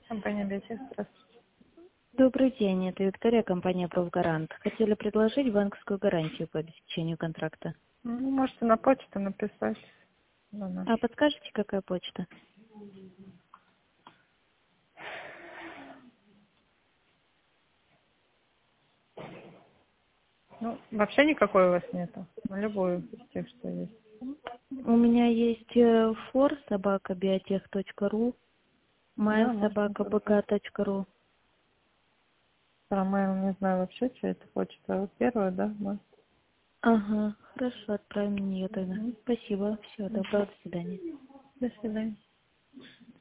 Компания Биотех, здравствуйте. Добрый день, это Виктория, компания «Профгарант». Хотели предложить банковскую гарантию по обеспечению контракта. Ну, можете на почту написать на наш. А подскажете, какая почта? Ну, вообще никакой у вас нету. На любую из тех, что есть. У меня есть for@biotech.ru, Да, можно только. mail@bk.ru. Про mail не знаю вообще, что это почта. А вот первая, да? Ага, хорошо, отправим на нее тогда. Мгм. Спасибо, все, доброго, до свидания. До свидания.